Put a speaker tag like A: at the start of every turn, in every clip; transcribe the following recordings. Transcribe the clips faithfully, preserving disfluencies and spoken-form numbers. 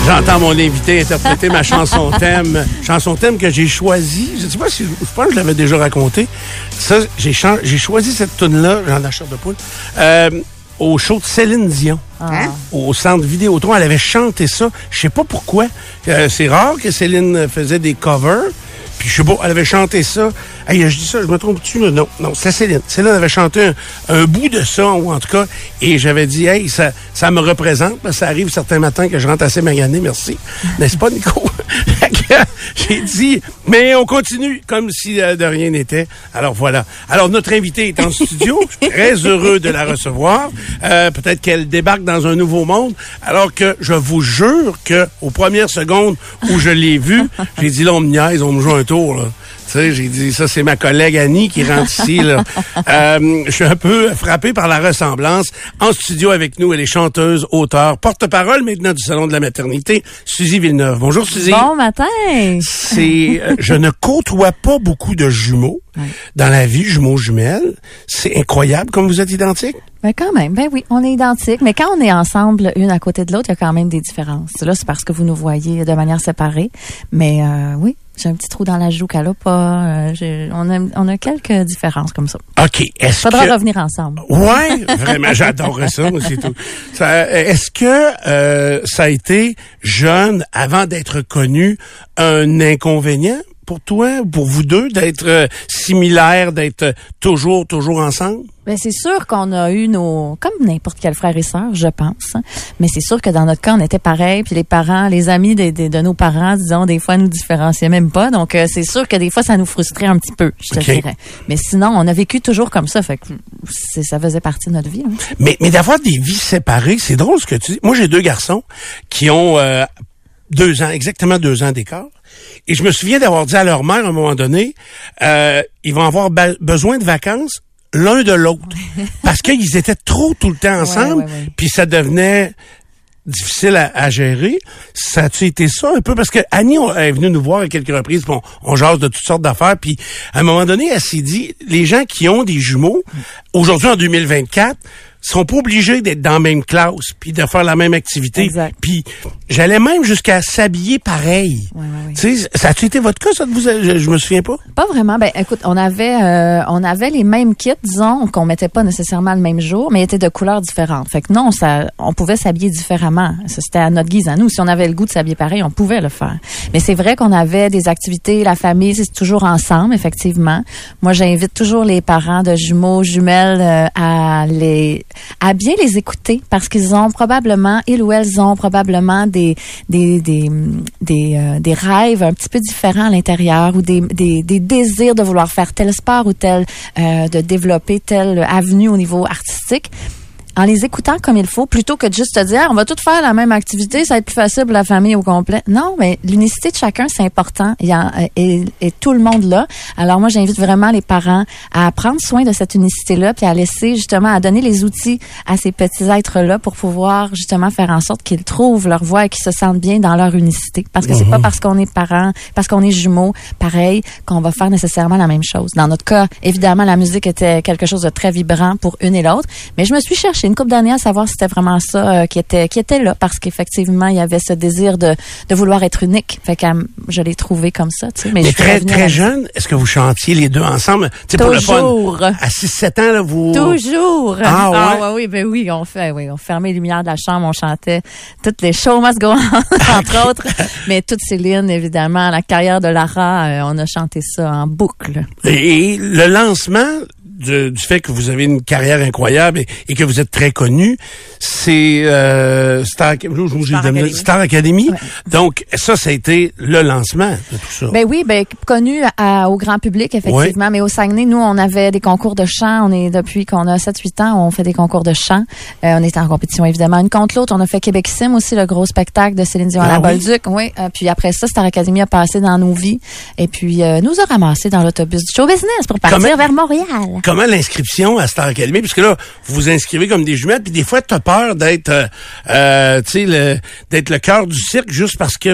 A: J'entends mon invité interpréter ma chanson thème, chanson thème que j'ai choisie. Je ne sais pas si, je pense que je l'avais déjà raconté. Ça, j'ai, chan- j'ai choisi cette tune-là, j'en ai chair de poule, euh, au show de Céline Dion. Hein? Au centre Vidéotron. Elle avait chanté ça. Je sais pas pourquoi. Euh, c'est rare que Céline faisait des covers. Puis je sais pas, elle avait chanté ça. Hey, je dis ça, je me trompe-tu? Non, non, c'est Céline. Céline avait chanté un, un bout de ça, ou en tout cas, et j'avais dit, hey, ça, ça me représente, parce que ça arrive certains matins que je rentre assez magané, merci. N'est-ce pas, Nico? J'ai dit, mais on continue comme si euh, de rien n'était. Alors voilà. Alors notre invitée est en studio. Je suis très heureux de la recevoir. Euh, peut-être qu'elle débarque dans un nouveau monde, alors que je vous jure que aux premières secondes où je l'ai vue, j'ai dit, là, on me niaise, on me joue un tour, là. Tu sais, j'ai dit, ça, c'est ma collègue Annie qui rentre ici, là. Euh, je suis un peu frappé par la ressemblance. En studio avec nous, elle est chanteuse, auteure, porte-parole maintenant du Salon de la maternité, Suzy Villeneuve. Bonjour, Suzy.
B: Bon matin.
A: C'est, euh, je ne côtoie pas beaucoup de jumeaux ouais. dans la vie, jumeaux jumelles. C'est incroyable comme vous êtes identiques.
B: Ben quand même, ben oui, on est identiques, mais quand on est ensemble, une à côté de l'autre, il y a quand même des différences. Là, c'est parce que vous nous voyez de manière séparée, mais euh, oui, j'ai un petit trou dans la joue qu'elle a pas. Euh, j'ai, on a, on a quelques différences comme ça.
A: Ok, est-ce
B: Faudra
A: que
B: revenir ensemble.
A: Ouais, vraiment, j'adorerais ça, moi, c'est tout. Ça, est-ce que euh, ça a été jeune, avant d'être connu, un inconvénient pour toi, pour vous deux, d'être euh, similaires, d'être euh, toujours, toujours ensemble?
B: Ben c'est sûr qu'on a eu nos, comme n'importe quel frère et sœur, je pense. Hein. Mais c'est sûr que dans notre cas, on était pareil. Puis les parents, les amis de, de, de nos parents, disons, des fois, nous différenciaient même pas. Donc euh, c'est sûr que des fois, ça nous frustrait un petit peu, je te okay. dirais. Mais sinon, on a vécu toujours comme ça. Fait que c'est, ça faisait partie de notre vie. Hein.
A: Mais, mais d'avoir des vies séparées, c'est drôle ce que tu dis. Moi, j'ai deux garçons qui ont euh, deux ans, exactement deux ans d'écart. Et je me souviens d'avoir dit à leur mère à un moment donné, euh, ils vont avoir ba- besoin de vacances l'un de l'autre. Parce qu'ils étaient trop tout le temps ensemble, ouais, ouais, ouais. Puis ça devenait difficile à, à gérer. Ça a-tu été ça un peu? Parce que Annie on, est venue nous voir à quelques reprises, puis on, on jase de toutes sortes d'affaires, puis à un moment donné, elle s'est dit, les gens qui ont des jumeaux, aujourd'hui en deux mille vingt-quatre, sont pas obligés d'être dans la même classe puis de faire la même activité.
B: Exact.
A: Puis j'allais même jusqu'à s'habiller pareil.
B: Ouais, ouais, ouais.
A: Tu sais, ça a-tu été votre cas, ça, de vous? Je, je me souviens pas.
B: Pas vraiment. Ben, écoute, on avait, euh, on avait les mêmes kits, disons, qu'on mettait pas nécessairement le même jour, mais ils étaient de couleurs différentes. Fait que non, ça, on pouvait s'habiller différemment. Ça, c'était à notre guise à nous. Si on avait le goût de s'habiller pareil, on pouvait le faire. Mais c'est vrai qu'on avait des activités, la famille, c'est toujours ensemble, effectivement. Moi, j'invite toujours les parents de jumeaux, jumelles, euh, à les, à bien les écouter parce qu'ils ont probablement, ils ou elles ont probablement des des des des, euh, des rêves un petit peu différents à l'intérieur ou des des, des désirs de vouloir faire tel sport ou tel euh, de développer telle avenue au niveau artistique. En les écoutant comme il faut, plutôt que de juste te dire ah, on va tous faire la même activité, ça va être plus facile pour la famille au complet. Non, mais l'unicité de chacun, c'est important. Il y a, et, et tout le monde là. Alors moi, j'invite vraiment les parents à prendre soin de cette unicité-là, puis à laisser justement, à donner les outils à ces petits êtres-là pour pouvoir justement faire en sorte qu'ils trouvent leur voie et qu'ils se sentent bien dans leur unicité. Parce que mm-hmm. c'est pas parce qu'on est parents, parce qu'on est jumeaux, pareil, qu'on va faire nécessairement la même chose. Dans notre cas, évidemment, la musique était quelque chose de très vibrant pour une et l'autre, mais je me suis cherchée une couple d'années à savoir si c'était vraiment ça euh, qui était qui était là parce qu'effectivement il y avait ce désir de de vouloir être unique. Fait que je l'ai trouvé comme ça, tu sais. Mais,
A: mais très très jeune, est-ce que vous chantiez les deux ensemble? Tu sais, pour le fun. À six sept ans là, vous
B: toujours.
A: Ah, ouais?
B: ah ouais, oui, ben oui, on fait oui, on fermait les lumières de la chambre, on chantait toutes les show must go on entre autres, mais toute Céline évidemment, la carrière de Lara, euh, on a chanté ça en boucle.
A: Et le lancement Du, du fait que vous avez une carrière incroyable et, et que vous êtes très connu, c'est euh, Star, Star Academy. Star Academy. Ouais. Donc ça, ça a été le lancement de tout ça.
B: Ben oui, ben connu à, au grand public effectivement, ouais. Mais au Saguenay, nous, on avait des concours de chant. On est depuis qu'on a sept huit ans, on fait des concours de chant. Euh, on est en compétition évidemment une contre l'autre. On a fait Québec Sim aussi, le gros spectacle de Céline Dion à la Bolduc. Oui. Euh, puis après ça, Star Academy a passé dans nos vies et puis euh, nous a ramassé dans l'autobus du show business pour partir Comment? vers Montréal.
A: Comment l'inscription à Star Academy? Puisque là, vous vous inscrivez comme des jumelles, puis des fois, t'as peur d'être, euh, euh, tu sais, le, d'être le cœur du cirque juste parce que vous êtes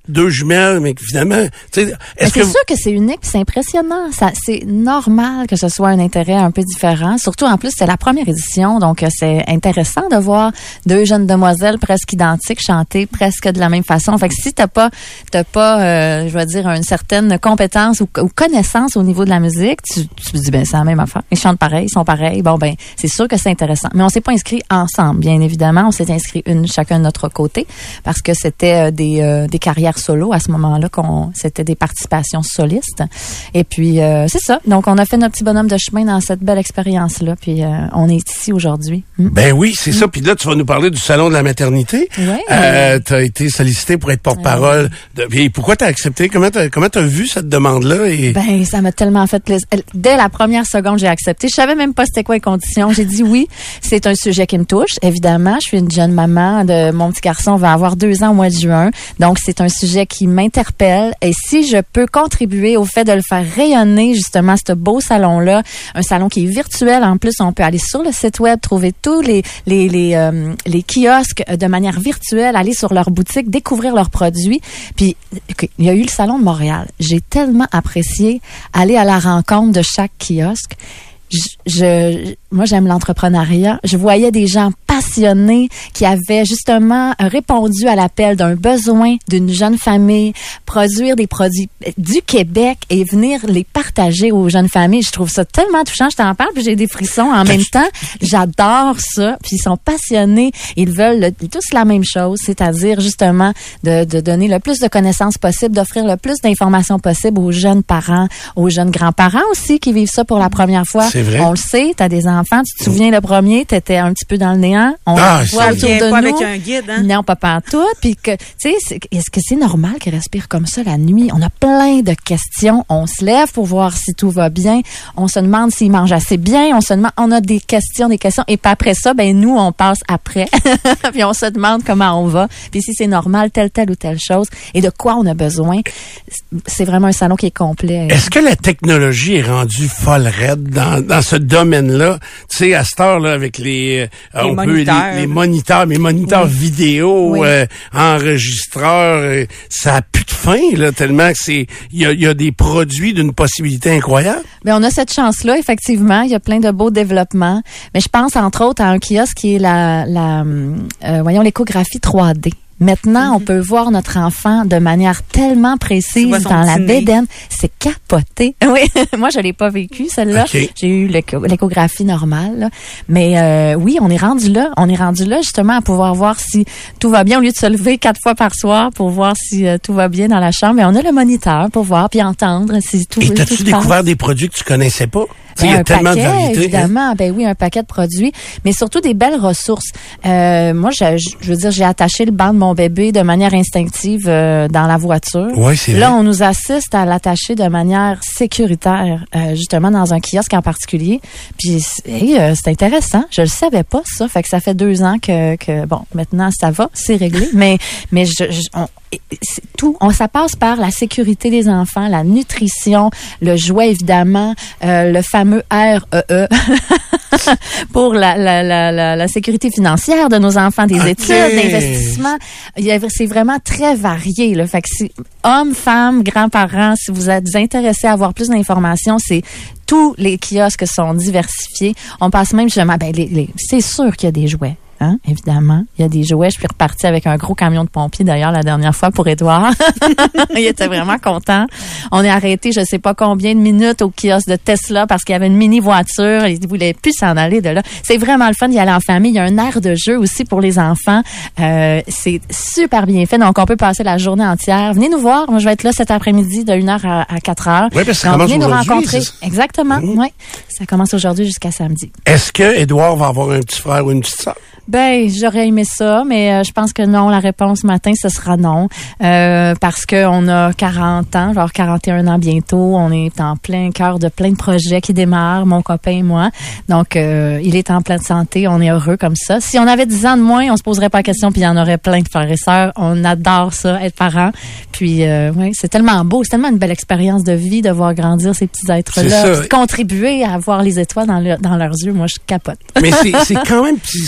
A: deux jumelles, mais finalement, tu sais, est-ce
B: c'est
A: que...
B: sûr que c'est unique, c'est impressionnant. Ça, c'est normal que ce soit un intérêt un peu différent. Surtout, en plus, c'est la première édition, donc euh, c'est intéressant de voir deux jeunes demoiselles presque identiques chanter presque de la même façon. Fait que si t'as pas, t'as pas, euh, je vais dire, une certaine compétence ou, ou connaissance au niveau de la musique, tu, tu te dis, ben, c'est la même affaire. Ils chantent pareil, ils sont pareils. Bon, ben, c'est sûr que c'est intéressant. Mais on s'est pas inscrit ensemble, bien évidemment. On s'est inscrit une, chacun de notre côté, parce que c'était euh, des, euh, des carrières solo à ce moment-là, qu'on c'était des participations solistes. Et puis, euh, c'est ça. Donc, on a fait notre petit bonhomme de chemin dans cette belle expérience-là, puis euh, on est ici aujourd'hui. Mm.
A: Ben oui, c'est mm. ça. Puis là, tu vas nous parler du Salon de la maternité.
B: Ouais.
A: Euh, tu as été sollicité pour être porte-parole. Ouais. De, et pourquoi tu as accepté? Comment tu comment t'as vu cette demande-là? Et...
B: Ben, ça m'a tellement fait plaisir. Dès la première seconde, j'ai accepté. Je savais même pas c'était quoi les conditions. J'ai dit oui. C'est un sujet qui me touche, évidemment. Je suis une jeune maman. De, mon petit garçon va avoir deux ans au mois de juin. Donc, c'est un sujet qui m'interpelle. Et si je peux contribuer au fait de le faire rayonner, justement, ce beau salon-là, un salon qui est virtuel. En plus, on peut aller sur le site web, trouver tous les les les, euh, les kiosques de manière virtuelle, aller sur leur boutique, découvrir leurs produits. Puis, okay, il y a eu le salon de Montréal. J'ai tellement apprécié aller à la rencontre de chaque kiosque. Je, je moi, j'aime l'entrepreneuriat. Je voyais des gens passionnés qui avaient justement répondu à l'appel d'un besoin d'une jeune famille, produire des produits du Québec et venir les partager aux jeunes familles. Je trouve ça tellement touchant. Je t'en parle, puis j'ai des frissons en même temps. J'adore ça. Puis ils sont passionnés. Ils veulent le, tous la même chose, c'est-à-dire justement de, de donner le plus de connaissances possible, d'offrir le plus d'informations possible aux jeunes parents, aux jeunes grands-parents aussi qui vivent ça pour la première fois.
A: C'est vrai.
B: On le sait, t'as des enfants. Tu te souviens, le premier, t'étais un petit peu dans le néant. On
A: ah,
B: voit autour de
C: pas
B: nous.
C: avec un guide, hein?
B: Non, pas partout. Puis que, tu sais, est-ce que c'est normal qu'ils respirent comme ça la nuit? On a plein de questions. On se lève pour voir si tout va bien. On se demande s'ils mangent assez bien. On se demande, on a des questions, des questions. Et puis après ça, ben nous, on passe après. Puis on se demande comment on va. Puis si c'est normal, telle, telle ou telle chose. Et de quoi on a besoin. C'est vraiment un salon qui est complet.
A: Est-ce que la technologie est rendue folle raide dans, dans ce domaine-là? Tu sais, à cette heure-là, avec les, euh,
C: les,
A: on
C: moniteurs.
A: Peut, les, les moniteurs, les moniteurs
B: oui.
A: vidéo,
B: oui.
A: Euh, enregistreurs, euh, ça a plus de fin, là, tellement que c'est, il y a, y a des produits d'une possibilité incroyable.
B: Bien, on a cette chance-là, effectivement. Il y a plein de beaux développements. Mais je pense, entre autres, à un kiosque qui est la, la, euh, voyons, l'échographie trois D. Maintenant, mm-hmm. on peut voir notre enfant de manière tellement précise dans la bédaine. C'est capoté. Oui, moi, je l'ai pas vécu, celle-là. Okay. J'ai eu l'écho- l'échographie normale. Là. Mais euh, oui, on est rendu là. On est rendu là, justement, à pouvoir voir si tout va bien. Au lieu de se lever quatre fois par soir pour voir si euh, tout va bien dans la chambre, mais on a le moniteur pour voir puis entendre si tout va bien.
A: Et t'as-tu découvert des produits que tu connaissais pas?
B: Ben,
A: il y a
B: un
A: tellement
B: paquet,
A: de variétés.
B: Évidemment, hein? Ben oui, un paquet de produits, mais surtout des belles ressources. Euh, moi, je, je veux dire, j'ai attaché le banc de mon bébé de manière instinctive euh, dans la voiture.
A: Oui, c'est
B: Là,
A: vrai.
B: on nous assiste à l'attacher de manière sécuritaire, euh, justement dans un kiosque en particulier. Puis, hey, euh, c'est intéressant. Je le savais pas ça. Fait que ça fait deux ans que, que bon, maintenant ça va, c'est réglé. mais, mais je, je on, c'est tout. On, ça passe par la sécurité des enfants, la nutrition, le jouet évidemment, euh, le fameux R E E pour la, la, la, la, la sécurité financière de nos enfants, des
A: okay.
B: études, d'investissement. Il y a, c'est vraiment très varié. Là. Fait que c'est hommes, femmes, grands-parents, si vous êtes intéressés à avoir plus d'informations, c'est tous les kiosques sont diversifiés. On passe même justement, ben les, les, c'est sûr qu'il y a des jouets. Hein, évidemment. Il y a des jouets. Je suis repartie avec un gros camion de pompiers, d'ailleurs, la dernière fois pour Édouard. Il était vraiment content. On est arrêté, je sais pas combien de minutes au kiosque de Tesla parce qu'il y avait une mini-voiture. Il voulait plus s'en aller de là. C'est vraiment le fun d'y aller en famille. Il y a un aire de jeu aussi pour les enfants. Euh, c'est super bien fait. Donc, on peut passer la journée entière. Venez nous voir. Moi, je vais être là cet après-midi de une heure à, à quatre heures.
A: Oui, parce que ça
B: Donc,
A: commence
B: venez nous rencontrer.
A: C'est...
B: Exactement.
A: Mmh.
B: Oui. Ça commence aujourd'hui jusqu'à samedi.
A: Est-ce que Édouard va avoir un petit frère ou une petite sœur?
B: Ben, j'aurais aimé ça, mais euh, je pense que non. La réponse ce matin, ce sera non. Euh, parce que on a quarante ans, genre quarante et un ans bientôt. On est en plein cœur de plein de projets qui démarrent, mon copain et moi. Donc, euh, il est en pleine santé. On est heureux comme ça. Si on avait dix ans de moins, on se poserait pas la question, puis il y en aurait plein de frères et sœurs. On adore ça, être parents. Puis, euh, ouais, c'est tellement beau. C'est tellement une belle expérience de vie de voir grandir ces petits êtres-là. Puis contribuer à voir les étoiles dans, le, dans leurs yeux. Moi, je capote.
A: Mais c'est, c'est quand même, c'est quand même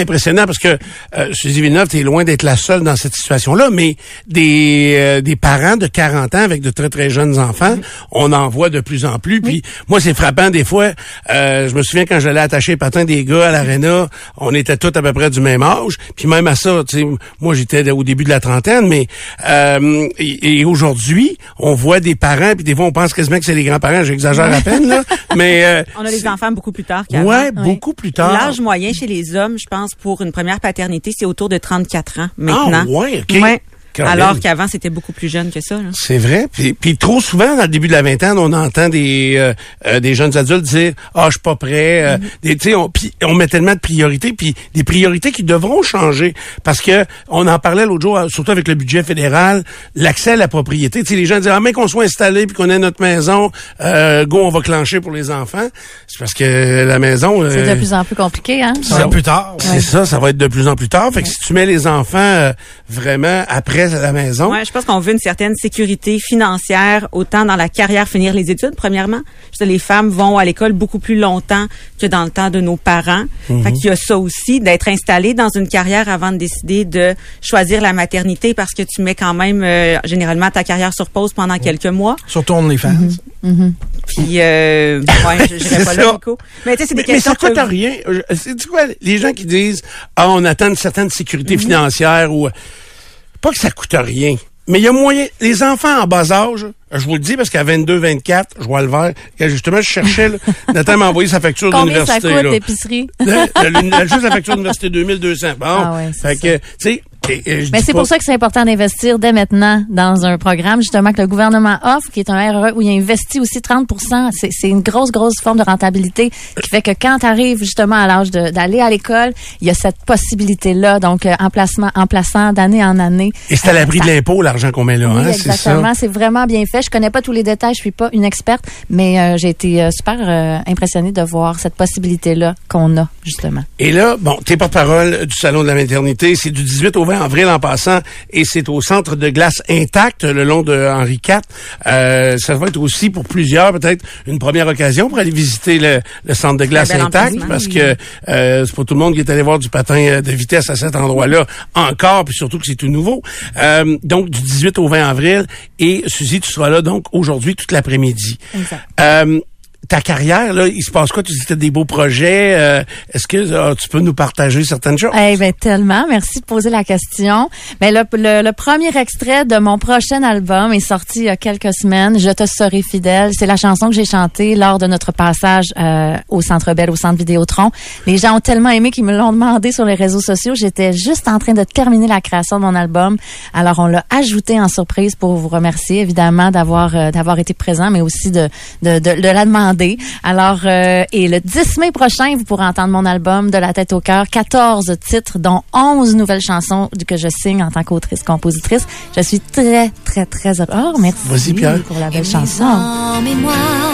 A: impressionnant parce que euh, Suzy Villeneuve, t'es loin d'être la seule dans cette situation-là, mais des euh, des parents de quarante ans avec de très très jeunes enfants, mmh. on en voit de plus en plus. Puis mmh. moi, c'est frappant des fois. Euh, je me souviens quand j'allais attacher les patins des gars à l'aréna, on était tous à peu près du même âge. Puis même à ça, tu sais, moi j'étais au début de la trentaine, mais euh, et, et aujourd'hui, on voit des parents, puis des fois on pense quasiment que c'est les grands-parents. J'exagère à peine là, mais euh,
C: on a les enfants beaucoup plus tard qu'avant.
A: Ouais, beaucoup plus tard.
C: L'âge moyen chez les hommes, je pense, pour une première paternité, c'est autour de trente-quatre ans maintenant.
A: Ah ouais, ok.
C: Ouais. Alors qu'avant, c'était beaucoup plus jeune que ça. Là.
A: C'est vrai. Puis, puis trop souvent, dans le début de la vingtaine, on entend des euh, euh, des jeunes adultes dire « Ah, je suis pas prêt. Euh, » mm-hmm. Tu sais, on, on met tellement de priorités, puis des priorités qui devront changer. Parce que on en parlait l'autre jour, surtout avec le budget fédéral, l'accès à la propriété. Tu sais, les gens disent « Ah, mais qu'on soit installé, puis qu'on ait notre maison, euh, go, on va clencher pour les enfants. » C'est parce que la maison... Euh,
B: c'est de plus en plus compliqué, hein?
A: Ça va plus tard. C'est ouais. ça, ça va être de plus en plus tard. Fait que ouais. si tu mets les enfants euh, vraiment après à la maison...
C: Ouais, je pense qu'on veut une certaine sécurité financière, autant dans la carrière, finir les études, premièrement. Je veux dire, les femmes vont à l'école beaucoup plus longtemps que dans le temps de nos parents. Mm-hmm. Fait qu'il y a ça aussi, d'être installé dans une carrière avant de décider de choisir la maternité parce que tu mets quand même euh, généralement ta carrière sur pause pendant mm-hmm. quelques mois.
D: Surtout on les fans.
B: Mm-hmm. Mm-hmm.
C: Puis, euh, ouais, je n'irai pas là, Nico. Mais tu sais, c'est des
A: mais,
C: questions
A: mais ça coûte que... rien. C'est quoi, les gens qui disent, ah, on attend une certaine sécurité mm-hmm. financière ou... Pas que ça coûte rien, mais il y a moyen. Les enfants en bas âge, je vous le dis parce qu'à vingt-deux, vingt-quatre, je vois le vert. Justement, je cherchais, là, Nathan m'a envoyé sa facture d'université.
B: Combien ça coûte,
A: là.
B: l'épicerie?
A: Juste la facture d'université, deux mille deux cents. Bon. Ah ouais, c'est fait ça. Que, tu sais, Et, et
B: Mais c'est pas... pour ça que c'est important d'investir dès maintenant dans un programme justement que le gouvernement offre, qui est un R E E où il investit aussi trente pour cent. C'est, c'est une grosse, grosse forme de rentabilité qui fait que quand tu arrives justement à l'âge de, d'aller à l'école, il y a cette possibilité-là, donc euh, emplacement, emplaçant d'année en année.
A: Et c'est à l'abri euh, de l'impôt, l'argent qu'on met là,
B: oui,
A: hein,
B: exactement.
A: C'est,
B: c'est vraiment bien fait. Je connais pas tous les détails, je suis pas une experte, mais euh, j'ai été euh, super euh, impressionnée de voir cette possibilité-là qu'on a, justement.
A: Et là, bon, t'es porte-parole du Salon de la maternité, c'est du dix-huit au vingt avril en passant, et c'est au centre de glace intact le long de Henri quatre. Euh, ça va être aussi pour plusieurs peut-être une première occasion pour aller visiter le, le centre de glace intact, parce oui. que euh, c'est pas tout le monde qui est allé voir du patin de vitesse à cet endroit-là encore, puis surtout que c'est tout nouveau. Euh, donc du dix-huit au vingt avril, et Suzy, tu seras là donc aujourd'hui toute l'après-midi.
B: Exact.
A: Euh, Ta carrière, là, il se passe quoi? Tu dis que tu as des beaux projets. Euh, est-ce que euh, tu peux nous partager certaines choses?
B: Eh bien, tellement. Merci de poser la question. Mais le, le, le premier extrait de mon prochain album est sorti il y a quelques semaines. Je te serai fidèle. C'est la chanson que j'ai chantée lors de notre passage euh, au Centre Bell, au Centre Vidéotron. Les gens ont tellement aimé qu'ils me l'ont demandé sur les réseaux sociaux. J'étais juste en train de terminer la création de mon album. Alors, on l'a ajouté en surprise pour vous remercier, évidemment, d'avoir euh, d'avoir été présent, mais aussi de, de, de, de la demander. Alors, euh, et le dix mai prochain, vous pourrez entendre mon album De la tête au cœur, quatorze titres, dont onze nouvelles chansons que je signe en tant qu'autrice-compositrice. Je suis très, très, très heureuse. Oh, merci
A: Vas-y, Pierre.
B: pour la belle et chanson.
E: En mémoire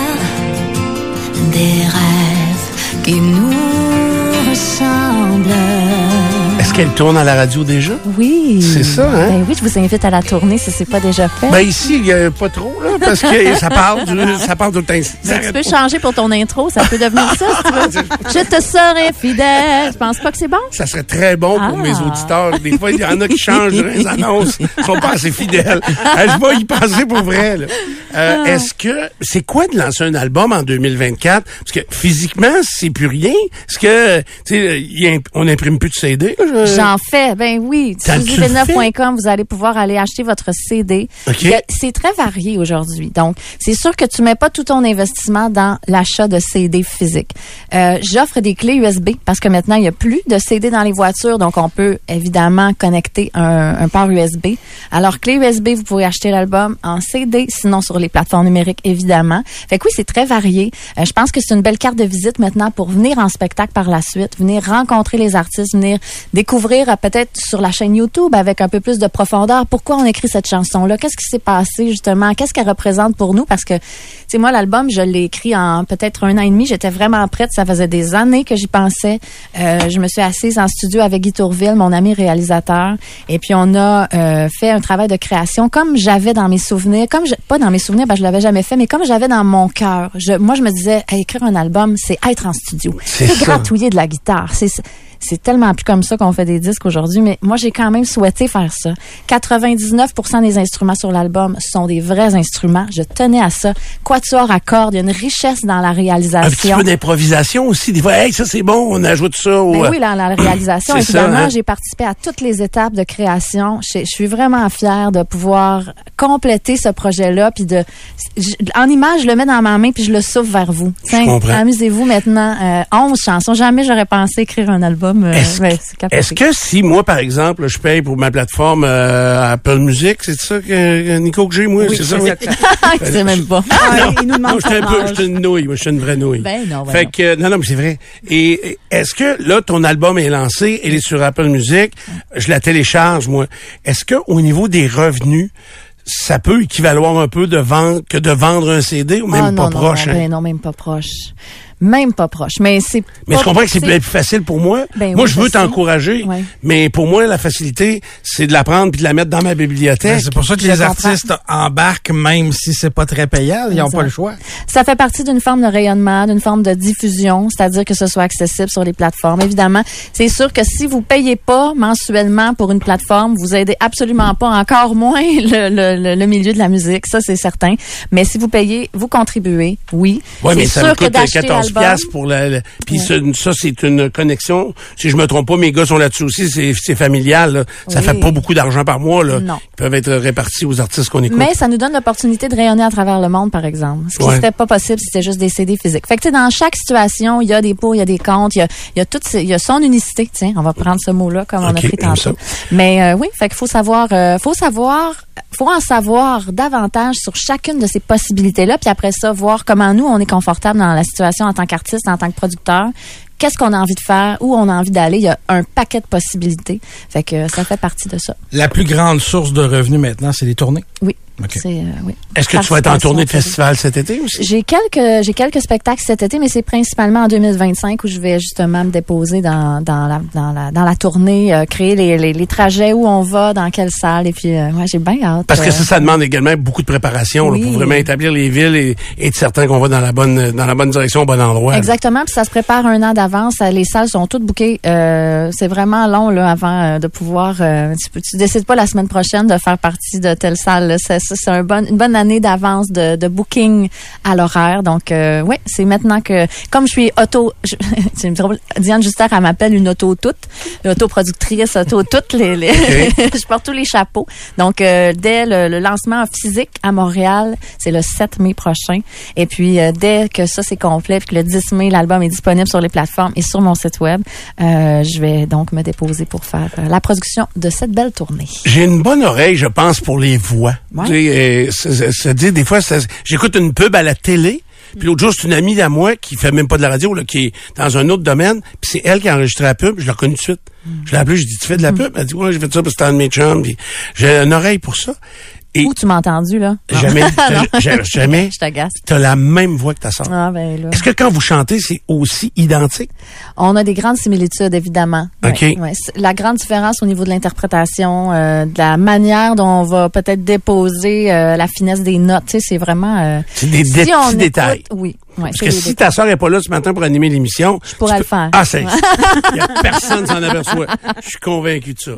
E: des rêves qui nous ressemblent.
A: Est-ce qu'elle tourne à la radio déjà?
B: Oui.
A: C'est ça, hein?
B: Ben oui, je vous invite à la tourner si c'est pas déjà fait.
A: Ben ici, il y a pas trop, là, parce que ça parle du, ça parle tout le temps.
B: Ben, tu peux changer pour ton intro, ça peut devenir ça, si tu veux. Je te serai fidèle. Je pense pas que c'est bon?
A: Ça serait très bon pour ah. mes auditeurs. Des fois, il y en a qui changent les annonces. Ils sont pas assez fidèles. Je vais y penser pour vrai, là. Euh, ah. Est-ce que, c'est quoi de lancer un album en deux mille vingt-quatre? Parce que physiquement, c'est plus rien. Est-ce que, tu sais, on imprime plus de C D, là? Je...
B: J'en fais, ben oui. Suzy Villeneuve point com, vous allez pouvoir aller acheter votre C D.
A: Okay.
B: C'est très varié aujourd'hui. Donc, c'est sûr que tu mets pas tout ton investissement dans l'achat de C D physique. Euh, j'offre des clés U S B parce que maintenant, il n'y a plus de C D dans les voitures. Donc, on peut évidemment connecter un, un port U S B. Alors, clé U S B, vous pouvez acheter l'album en C D, sinon sur les plateformes numériques, évidemment. Fait que oui, c'est très varié. Euh, je pense que c'est une belle carte de visite maintenant pour venir en spectacle par la suite, venir rencontrer les artistes, venir découvrir euh, peut-être sur la chaîne YouTube avec un peu plus de profondeur pourquoi on écrit cette chanson-là, qu'est-ce qui s'est passé justement, qu'est-ce qu'elle représente pour nous, parce que, tu sais, moi, l'album, je l'ai écrit en peut-être un an et demi, j'étais vraiment prête, ça faisait des années que j'y pensais. Euh, je me suis assise en studio avec Guy Tourville, mon ami réalisateur, et puis on a euh, fait un travail de création comme j'avais dans mes souvenirs, comme je, pas dans mes souvenirs, ben je l'avais jamais fait, mais comme j'avais dans mon cœur. Je, moi, je me disais, hey, écrire un album, c'est être en studio, c'est, c'est gratouiller de la guitare, c'est c'est tellement plus comme ça qu'on fait des disques aujourd'hui, mais moi, j'ai quand même souhaité faire ça. quatre-vingt-dix-neuf pour cent des instruments sur l'album sont des vrais instruments. Je tenais à ça. Quatuor à cordes, il y a une richesse dans la réalisation.
A: Un petit peu d'improvisation aussi. Des fois, hey, ça, c'est bon, on ajoute ça. Ou...
B: Ben oui, dans la réalisation,
A: C'est
B: évidemment,
A: ça, hein?
B: j'ai participé à toutes les étapes de création. Je, je suis vraiment fière de pouvoir compléter ce projet-là, puis de, je, en image, je le mets dans ma main, puis je le souffle vers vous. Tiens, amusez-vous maintenant. Euh, onze chansons. Jamais j'aurais pensé écrire un album. Euh,
A: est-ce,
B: ouais, c'est
A: est-ce que si moi, par exemple, je paye pour ma plateforme euh, Apple Music, c'est ça que Nico que j'ai, moi?
C: Oui,
A: c'est
C: c'est
A: ça? Oui.
C: ça.
B: Je sais même pas.
C: Ah, il nous demande
A: Non, j'étais un
C: son
A: peu,
C: âge.
A: j'étais une nouille, moi, je suis une vraie nouille.
B: Ben non, ben
A: fait
B: non.
A: que, non, non, mais c'est vrai. Et est-ce que, là, ton album est lancé, il est sur Apple Music, je la télécharge, moi. Est-ce que, au niveau des revenus, ça peut équivaloir un peu de vendre, que de vendre un C D ou même
B: Ah, non,
A: pas
B: non,
A: proche?
B: non,
A: hein?
B: ben non, même pas proche. Même pas proche. Mais c'est
A: Mais
B: pas-
A: je comprends que c'est plus facile pour moi.
B: Ben
A: moi,
B: oui,
A: je veux
B: je sais.
A: t'encourager,
B: Ouais.
A: mais pour moi, la facilité, c'est de la prendre puis de la mettre dans ma bibliothèque.
D: Ben, c'est pour ça que
B: Je
D: les
B: comprends.
D: artistes embarquent, même si c'est pas très payant, ils n'ont
B: Exact.
D: pas le choix.
B: Ça fait partie d'une forme de rayonnement, d'une forme de diffusion, c'est-à-dire que ce soit accessible sur les plateformes. Évidemment, c'est sûr que si vous payez pas mensuellement pour une plateforme, vous aidez absolument pas, encore moins le, le, le, le milieu de la musique, ça c'est certain. Mais si vous payez, vous contribuez, oui.
A: Oui,
B: C'est
A: mais ça
B: sûr
A: me
B: que
A: coûte
B: d'acheter
A: quatorze
B: l'album-
A: piastres pour la... la- puis
B: Ouais.
A: ça, ça, c'est une connexion. Si je me trompe pas, mes gars sont là-dessus aussi. C'est, c'est familial. Là. Ça
B: Oui.
A: fait pas beaucoup d'argent par mois. Là.
B: Non.
A: Ils peuvent être répartis aux artistes qu'on écoute.
B: Mais ça nous donne l'opportunité de rayonner à travers le monde, par exemple. Ce qui
A: Ouais.
B: serait pas possible si c'était juste des C D physiques. Fait que, tu sais, dans chaque situation, il y a des pour, il y a des contre, il y a, il y a toute, il y a son unicité. Tiens, on va prendre ce mot-là comme on
A: Ok,
B: a pris
A: j'aime
B: tantôt.
A: ça.
B: Mais euh, oui, fait qu'il faut savoir, euh, faut savoir, faut en savoir davantage sur chacune de ces possibilités-là, puis après ça, voir comment nous on est confortable dans la situation en tant qu'artiste, en tant que producteur. Qu'est-ce qu'on a envie de faire, où on a envie d'aller. Il y a un paquet de possibilités. Fait que ça fait partie de ça.
D: La plus grande source de revenus maintenant, c'est les tournées.
B: Oui.
D: OK.
B: C'est, euh, oui.
A: Est-ce que tu vas être en
B: Participation
A: tournée de
B: télé.
A: festival cet été aussi?
B: J'ai quelques j'ai quelques spectacles cet été, mais c'est principalement en deux mille vingt-cinq où je vais justement me déposer dans dans la dans la dans la tournée, euh, créer les, les les trajets où on va, dans quelle salle, et puis euh, ouais, j'ai bien hâte.
A: Parce que
B: euh,
A: ça, ça demande également beaucoup de préparation là,
B: Oui.
A: pour vraiment établir les villes et, et être certain qu'on va dans la bonne dans la bonne direction, au bon endroit.
B: Exactement, puis ça se prépare un an d'avance. Ça- Les salles sont toutes bookées. Euh, c'est vraiment long là avant euh, de pouvoir. Euh, tu, peux- tu décides pas la semaine prochaine de faire partie de telle salle. Là. Ça, ça, c'est un bon, une bonne année d'avance de, de booking à l'horaire. Donc euh, oui, c'est maintenant que comme je suis auto, je, c'est drôle. Diane Juster, elle m'appelle une auto toute, autoproductrice, auto toute. Les, les je porte tous les chapeaux. Donc euh, dès le, le lancement physique à Montréal, c'est le sept mai prochain. Et puis euh, dès que ça c'est complet, puis que le dix mai l'album est disponible sur les plateformes et sur mon site web, euh, je vais donc me déposer pour faire euh, la production de cette belle tournée.
A: J'ai une bonne oreille, je pense, pour les voix.
B: Ouais.
A: Tu sais, euh, ça- ça- ça dit, des fois, ça- j'écoute une pub à la télé, puis l'autre jour, c'est une amie à moi qui fait même pas de la radio, là, qui est dans un autre domaine, puis c'est elle qui a enregistré la pub, je l'ai reconnue tout de suite. Je l'ai appelée, j'ai dit, tu fais de la pub? Elle dit, ouais, j'ai fait ça pour c'était un de mes chums, puis j'ai une oreille pour ça. Et
B: Où tu m'as entendu, là? Non.
A: jamais,
B: Non.
A: jamais, jamais,
B: Je t'agace.
A: t'as la même voix que ta sœur.
B: Ah, ben là.
A: Est-ce que quand vous chantez, c'est aussi identique?
B: On a des grandes similitudes, évidemment.
A: OK.
B: Ouais, ouais. C'est- La grande différence au niveau de l'interprétation, euh, de la manière dont on va peut-être déposer euh, la finesse des notes, tu sais, c'est vraiment... euh,
A: C'est des
B: si
A: petits
B: on écoute-
A: détails.
B: Oui. Ouais,
A: Parce
B: c'est
A: que
B: des
A: si
B: détails.
A: ta sœur est pas là ce matin pour animer l'émission, je
B: pourrais le faire.
A: Ah, c'est. Il y a personne qui s'en aperçoit. Je suis convaincu de ça.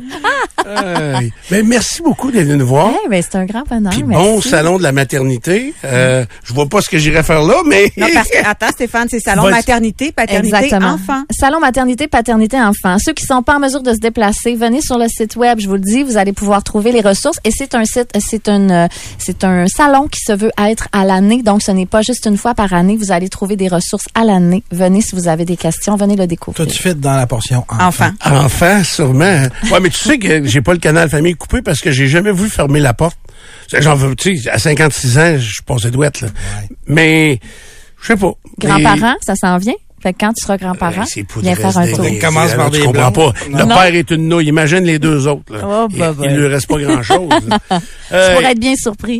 A: Euh, ben, merci beaucoup d'être venu nous voir.
B: Eh ben, c'est un grand bonheur.
A: Puis
B: merci.
A: bon salon de la maternité. Euh, je vois pas ce que j'irais faire là, mais
C: Non, parce que, attends, Stéphane, c'est salon
A: Vas-y.
C: maternité, paternité,
B: Exactement.
C: enfant.
B: Salon maternité, paternité, enfant. Ceux qui sont pas en mesure de se déplacer, venez sur le site web. Je vous le dis, vous allez pouvoir trouver les ressources. Et c'est un site, c'est une, euh, c'est un salon qui se veut être à l'année. Donc, ce n'est pas juste une fois par année. Vous allez trouver des ressources à l'année. Venez si vous avez des questions. Venez le découvrir.
D: Toi, tu fais dans la portion enfant.
C: Enfant.
A: enfant, sûrement. Ouais, mais tu sais que j'ai pas le canal famille coupé parce que j'ai jamais voulu fermer la porte. J'en veux, tu sais, à cinquante-six ans, je passais douette, là.
D: Ouais.
A: Mais, je sais pas.
B: Grands-parents, ça s'en vient. Fait que quand tu seras grand-parent,
A: Euh, c'est
B: viens faire un tour.
A: poudresse
D: On commence
A: des-
D: par
A: tu
D: des
A: comprends
D: blondes.
A: pas.
D: Non.
A: Le
B: Non.
A: père est une nouille. Imagine les deux autres. Là.
B: Oh,
A: il,
B: bah,
A: il
B: bah.
A: lui reste pas grand-chose.
B: Tu
A: Euh,
B: pourrais être bien surpris.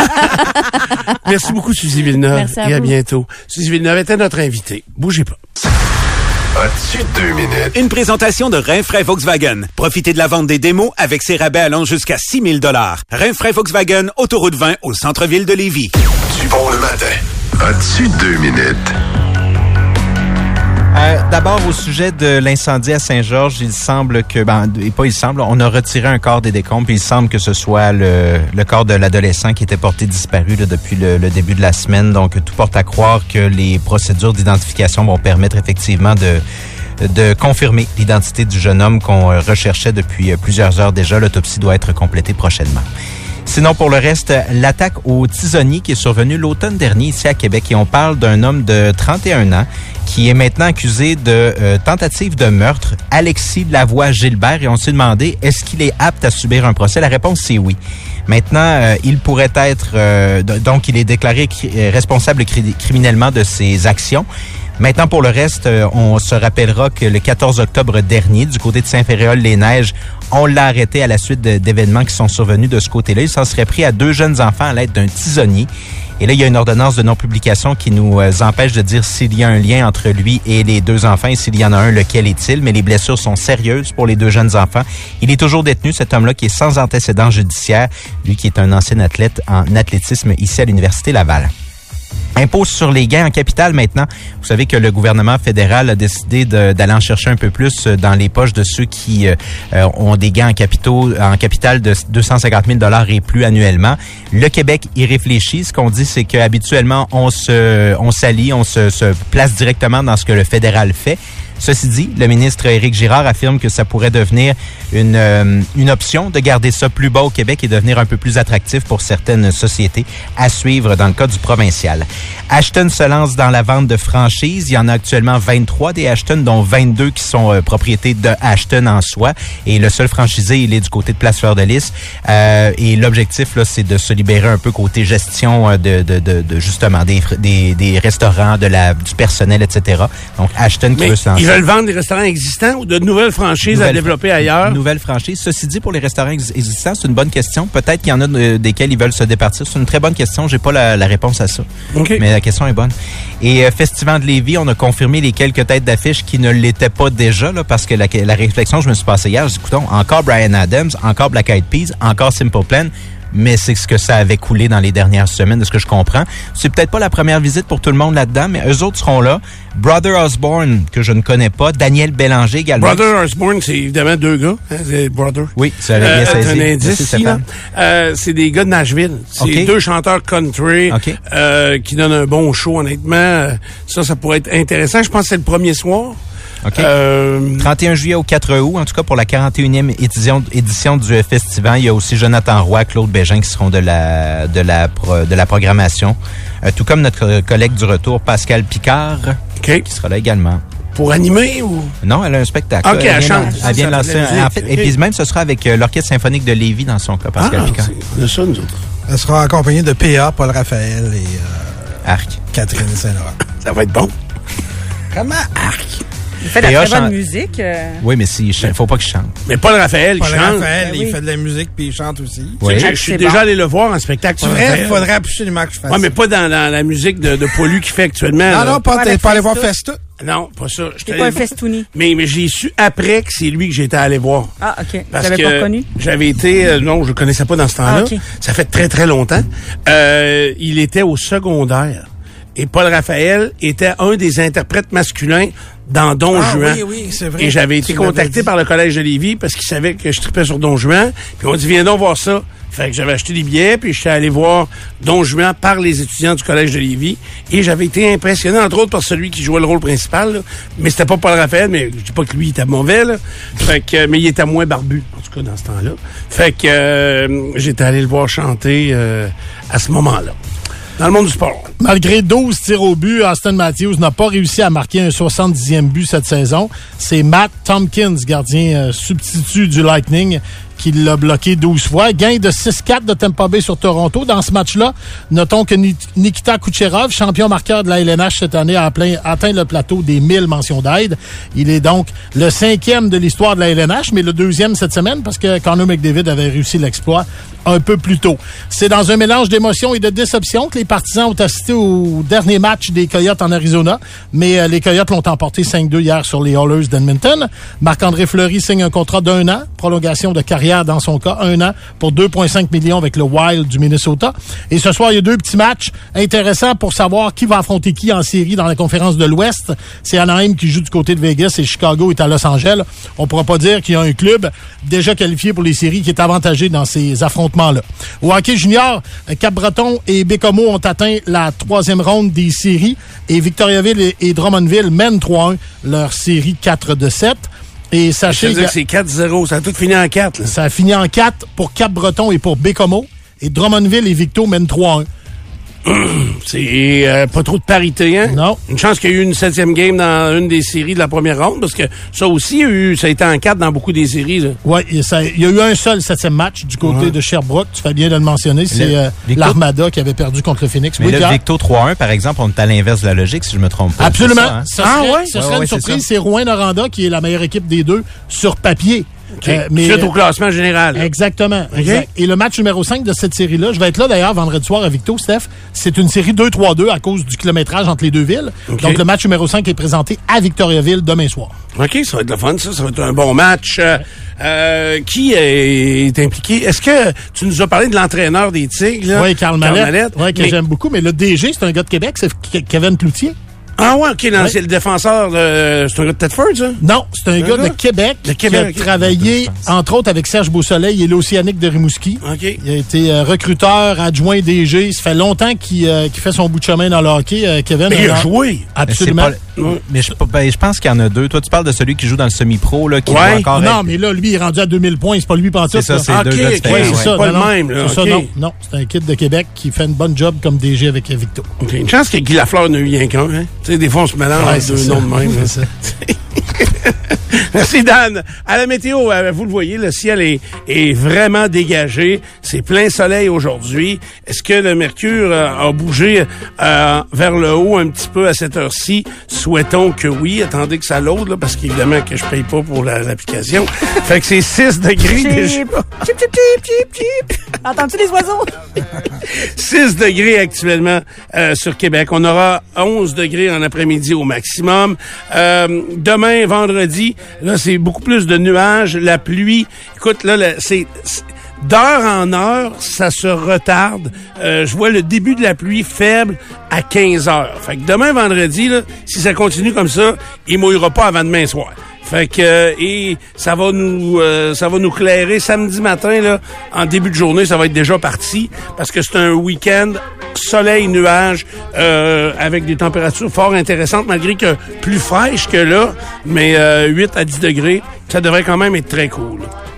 A: Merci beaucoup, Suzy Villeneuve.
B: Merci à
A: et à
B: vous.
A: bientôt. Suzy Villeneuve était notre invitée. Bougez pas.
F: As-tu deux minutes?
G: Une présentation de Rinfraie Volkswagen. Profitez de la vente des démos avec ses rabais allant jusqu'à six mille dollars. Rinfraie Volkswagen, autoroute vingt au centre-ville de Lévis.
F: Du bon le matin. As-tu deux minutes?
H: Euh, d'abord, au sujet de l'incendie à Saint-Georges, il semble que, ben, et pas il semble, on a retiré un corps des décombres, puis il semble que ce soit le, le corps de l'adolescent qui était porté disparu là, depuis le, le début de la semaine. Donc, tout porte à croire que les procédures d'identification vont permettre effectivement de de confirmer l'identité du jeune homme qu'on recherchait depuis plusieurs heures déjà. L'autopsie doit être complétée prochainement. Sinon, pour le reste, l'attaque au tisonnier qui est survenue l'automne dernier ici à Québec. Et on parle d'un homme de trente et un ans qui est maintenant accusé de euh, tentative de meurtre, Alexis Lavoie-Gilbert. Et on s'est demandé, est-ce qu'il est apte à subir un procès? La réponse, c'est oui. Maintenant, euh, il pourrait être... Euh, donc, il est déclaré cri- responsable cri- criminellement de ses actions. Maintenant, pour le reste, euh, on se rappellera que le quatorze octobre dernier, du côté de Saint-Féréol-les-Neiges, on l'a arrêté à la suite de, d'événements qui sont survenus de ce côté-là. Il s'en serait pris à deux jeunes enfants à l'aide d'un tisonnier. Et là, il y a une ordonnance de non-publication qui nous euh, empêche de dire s'il y a un lien entre lui et les deux enfants et s'il y en a un, lequel est-il. Mais les blessures sont sérieuses pour les deux jeunes enfants. Il est toujours détenu, cet homme-là, qui est sans antécédent judiciaire, lui qui est un ancien athlète en athlétisme ici à l'Université Laval. Impôt sur les gains en capital maintenant. Vous savez que le gouvernement fédéral a décidé de, d'aller en chercher un peu plus dans les poches de ceux qui euh, ont des gains en capitaux, en capital de deux cent cinquante mille dollars et plus annuellement. Le Québec y réfléchit. Ce qu'on dit, c'est qu'habituellement, on se, on s'allie, on se, se place directement dans ce que le fédéral fait. Ceci dit, le ministre Éric Girard affirme que ça pourrait devenir une, euh, une option de garder ça plus bas au Québec et devenir un peu plus attractif pour certaines sociétés à suivre dans le cas du provincial. Ashton se lance dans la vente de franchises. Il y en a actuellement vingt-trois des Ashton, dont vingt-deux qui sont euh, propriétés de Ashton en soi. Et le seul franchisé, il est du côté de Place Fleur de Lys. Euh, et l'objectif, là, c'est de se libérer un peu côté gestion euh, de, de, de, de justement des, des, des restaurants, de la, du personnel, et cetera. Donc, Ashton qui
A: Mais
H: veut se lancer.
A: Ils veulent vendre des restaurants existants ou de nouvelles franchises
H: Nouvelle,
A: à développer ailleurs?
H: Nouvelles franchises. Ceci dit, pour les restaurants ex- existants, c'est une bonne question. Peut-être qu'il y en a de, desquels ils veulent se départir. C'est une très bonne question. J'ai pas la, la réponse à ça. Okay. Mais la question est bonne. Et euh, Festival de Lévis, on a confirmé les quelques têtes d'affiche qui ne l'étaient pas déjà, là, parce que la, la réflexion, je me suis passée hier, je dis, écoutons, encore Bryan Adams, encore Black Eyed Peas, encore Simple Plan. Mais c'est ce que ça avait coulé dans les dernières semaines, de ce que je comprends. C'est peut-être pas la première visite pour tout le monde là-dedans, mais eux autres seront là. Brother Osborne, que je ne connais pas. Daniel Bélanger également.
A: Brother Osborne, c'est évidemment deux gars. Hein, c'est Brother.
H: Oui, ça avait bien saisi.
A: C'est un indice ici, là. Euh, c'est des gars de Nashville. C'est okay. deux chanteurs country okay. euh, qui donnent un bon show, honnêtement. Ça, ça pourrait être intéressant. Je pense que c'est le premier soir.
H: OK. Euh, trente et un juillet au quatre août, en tout cas pour la quarante et unième édition, édition du festival. Il y a aussi Jonathan Roy, Claude Bégin qui seront de la de la de la programmation. Euh, tout comme notre collègue du retour, Pascal Picard,
A: okay.
H: qui sera là également.
A: Pour animer ou?
H: Non, elle a un spectacle.
A: OK, elle, elle chante.
H: Elle, elle vient de lancer un, en fait, okay. Et puis même, ce sera avec euh, l'Orchestre symphonique de Lévis dans son cas, Pascal
A: ah,
H: Picard.
A: C'est ça, nous autres.
D: Elle sera accompagnée de P A, Paul Raphaël et euh,
H: Arc.
D: Catherine Saint-Laurent.
A: Ça va être bon.
D: Comment Arc?
C: Il fait de la très bonne chante... musique. Euh...
H: Oui, mais il ne faut pas qu'il chante.
A: Mais Paul Raphaël,
D: Paul
A: il chante.
D: Raphaël,
C: ben
D: il
C: oui.
D: fait de la musique puis il chante aussi.
H: Oui.
A: Je, je suis déjà bon. allé le voir en spectacle.
D: C'est vrai, il faudrait absolument que je fasse
A: ouais, mais pas dans, dans la musique de, de Poilu qu'il fait actuellement.
D: Non,
A: là.
D: non, pas, t'es pas allé voir Festa.
A: Non, pas ça.
C: T'es pas un festouni.
A: Mais, mais j'ai su après que c'est lui que j'étais allé voir.
C: Ah, OK.
A: Parce
C: tu l'avais
A: que
C: pas connu?
A: J'avais été... Euh, non, je le connaissais pas dans ce temps-là. Ah, okay. Ça fait très, très longtemps. Euh, il était au secondaire. Et Paul Raphaël était un des interprètes masculins dans Don
D: ah,
A: Juan.
D: Oui, oui, c'est vrai.
A: Et j'avais été contacté par le Collège de Lévis parce qu'ils savaient que je tripais sur Don Juan. Puis on dit, viens donc voir ça. Fait que j'avais acheté des billets, puis j'étais allé voir Don Juan par les étudiants du Collège de Lévis. Et j'avais été impressionné, entre autres, par celui qui jouait le rôle principal. Là. Mais c'était pas Paul Raphaël, mais je dis pas que lui, il était mauvais. Là. Fait que, mais il était moins barbu, en tout cas, dans ce temps-là. Fait que euh, j'étais allé le voir chanter euh, à ce moment-là. Dans le monde du sport.
I: Malgré douze tirs au but, Austin Matthews n'a pas réussi à marquer un soixante-dixième but cette saison. C'est Matt Tompkins, gardien euh, substitut du Lightning, qui l'a bloqué douze fois. Gain de six quatre de Tampa Bay sur Toronto. Dans ce match-là, notons que Nikita Kucherov, champion marqueur de la L N H cette année, a atteint le plateau des mille mentions d'aide. Il est donc le cinquième de l'histoire de la L N H, mais le deuxième cette semaine parce que Connor McDavid avait réussi l'exploit un peu plus tôt. C'est dans un mélange d'émotions et de déception que les partisans ont assisté au dernier match des Coyotes en Arizona, mais euh, les Coyotes l'ont emporté cinq deux hier sur les Oilers d'Edmonton. Marc-André Fleury signe un contrat d'un an, prolongation de carrière dans son cas, un an pour deux virgule cinq millions avec le Wild du Minnesota. Et ce soir, il y a deux petits matchs intéressants pour savoir qui va affronter qui en série dans la conférence de l'Ouest. C'est Anaheim qui joue du côté de Vegas et Chicago est à Los Angeles. On pourra pas dire qu'il y a un club déjà qualifié pour les séries qui est avantagé dans ces affrontements-là. Au hockey junior, Cap-Breton et Bécomo ont atteint la troisième ronde des séries et Victoriaville et Drummondville mènent trois un leur série quatre de sept. Et sachez
A: que c'est quatre zéro, ça a tout fini en quatre. Là.
I: Ça a fini en quatre pour Cap-Breton et pour Bécomo. Et Drummondville et Victo mènent trois un.
A: C'est euh, pas trop de parité, hein?
I: Non.
A: Une chance qu'il y a eu une septième game dans une des séries de la première ronde, parce que ça aussi, il y a eu, ça a été en quatre dans beaucoup des séries.
I: Oui, il y a eu un seul septième match du côté ouais. de Sherbrooke. Tu fais bien de le mentionner. C'est euh, l'Armada qui avait perdu contre le Phoenix.
H: Mais oui, là, Victo trois un, par exemple, on est à l'inverse de la logique, si je me trompe pas.
I: Absolument.
H: Ça, hein?
I: ça serait, ah, ouais? ce serait ouais, une ouais, surprise. C'est Rouyn-Noranda qui est la meilleure équipe des deux sur papier.
A: Okay. Euh, mais, Suite au classement général.
I: Exactement. Okay. Exact. Et le match numéro cinq de cette série-là, je vais être là d'ailleurs vendredi soir à Victo, Steph. C'est une série deux trois deux à cause du kilométrage entre les deux villes. Okay. Donc le match numéro cinq est présenté à Victoriaville demain soir.
A: OK, ça va être le fun, ça. Ça va être un bon match. Euh, euh, qui est impliqué? Est-ce que tu nous as parlé de l'entraîneur des Tigres? Là?
I: Oui, Carl Mallette. Mallette. Oui, que
A: mais...
I: j'aime beaucoup. Mais le D G, c'est un gars de Québec, c'est Kevin Cloutier.
A: Ah ouais, OK, non, ouais. C'est le défenseur de... C'est un gars de Thetford, ça?
I: Non, c'est un, un gars, gars de Québec, de Québec qui a okay. travaillé, entre autres, avec Serge Beausoleil et l'Océanique de Rimouski.
A: OK.
I: Il a été euh, recruteur, adjoint D G. Ça fait longtemps qu'il euh, qu'il fait son bout de chemin dans le hockey, euh, Kevin.
A: Mais il a joué.
I: Absolument.
H: Mais, pas, mais je, ben, je pense qu'il y en a deux. Toi, tu parles de celui qui joue dans le semi-pro, là, qui
A: ouais.
H: encore...
I: Non, être... mais là, lui, il est rendu à deux mille points. C'est pas lui pantoute.
H: C'est ça, c'est
A: okay,
H: deux gars
A: okay.
H: différents.
A: Ouais, c'est
H: ouais.
A: ça, pas
I: non,
A: le même. Là.
I: C'est
A: okay.
I: ça, non. Non, c'est un kid de Québec qui fait une bonne job comme D G avec Victo.
A: OK. Une chance que Guy Lafleur n'a eu rien qu'un. Hein? Tu sais, des fois, on se mélange
I: ouais,
A: avec deux noms de même.
I: C'est ça.
A: Merci, Dan. À la météo, vous le voyez, le ciel est, est vraiment dégagé. C'est plein soleil aujourd'hui. Est-ce que le mercure a bougé euh, vers le haut un petit peu à cette heure-ci? Souhaitons que oui. Attendez que ça load, là, parce qu'évidemment que je paye pas pour la, l'application. Fait que c'est six degrés déjà.
C: Chip, chip, chip, chip, chip. Entends-tu les oiseaux?
A: six degrés actuellement euh, sur Québec. On aura onze degrés en après-midi au maximum. Euh, demain, vendredi, là, c'est beaucoup plus de nuages. La pluie, écoute, là, là c'est... c'est d'heure en heure, ça se retarde. Euh, je vois le début de la pluie faible à quinze heures. Fait que demain, vendredi, là, si ça continue comme ça, il mouillera pas avant demain soir. Fait que euh, et ça va nous euh, ça va nous clairer samedi matin là, en début de journée, ça va être déjà parti parce que c'est un week-end soleil nuage euh, avec des températures fort intéressantes malgré que plus fraîches que là, mais euh, huit à dix degrés, ça devrait quand même être très cool.